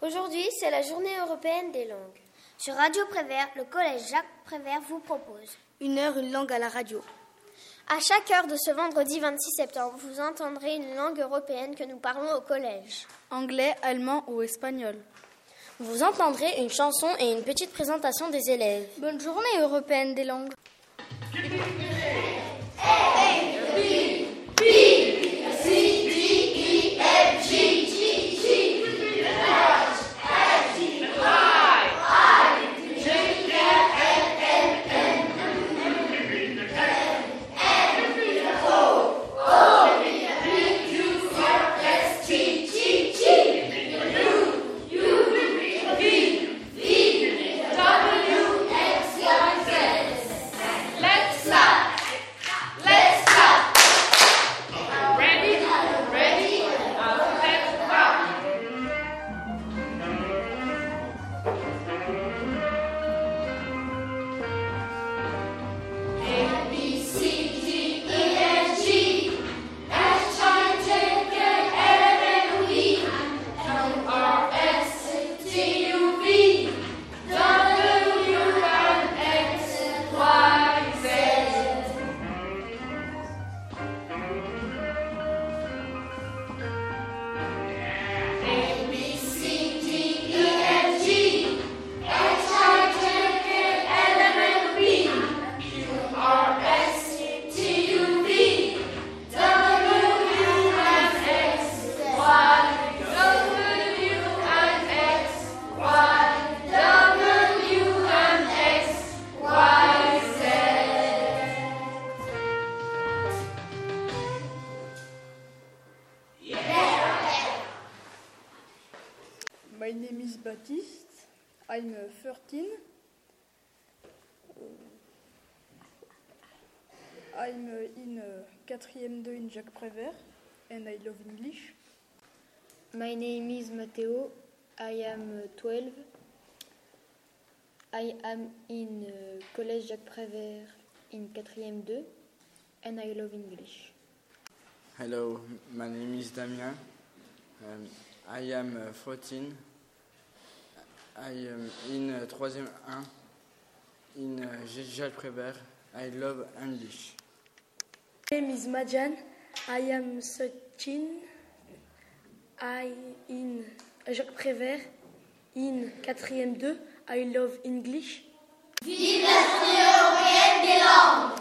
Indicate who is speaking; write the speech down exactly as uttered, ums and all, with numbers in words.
Speaker 1: Aujourd'hui, c'est la journée européenne des langues.
Speaker 2: Sur Radio Prévert, le collège Jacques Prévert vous propose
Speaker 3: Une heure, une langue à la radio.
Speaker 1: À chaque heure de ce vendredi vingt-six septembre, vous entendrez une langue européenne que nous parlons au collège.
Speaker 3: Anglais, allemand ou espagnol.
Speaker 4: Vous entendrez une chanson et une petite présentation des élèves.
Speaker 1: Bonne journée européenne des langues.
Speaker 5: My name is Baptiste. I'm uh, thirteen. I'm uh, in uh, quatrième deux in Jacques Prévert and I love English.
Speaker 6: My name is Matteo. I am uh, twelve. I am in uh, Collège Jacques Prévert in quatrième deux and I love English.
Speaker 7: Hello, my name is Damien. Um, I am uh, fourteen. I am in uh, troisième un in uh, Jacques Prévert. I love English.
Speaker 3: My name is Madjan. I am thirteen. I in Jacques Prévert in quatrième deux. I love English.
Speaker 2: Vive la journée européenne des langues!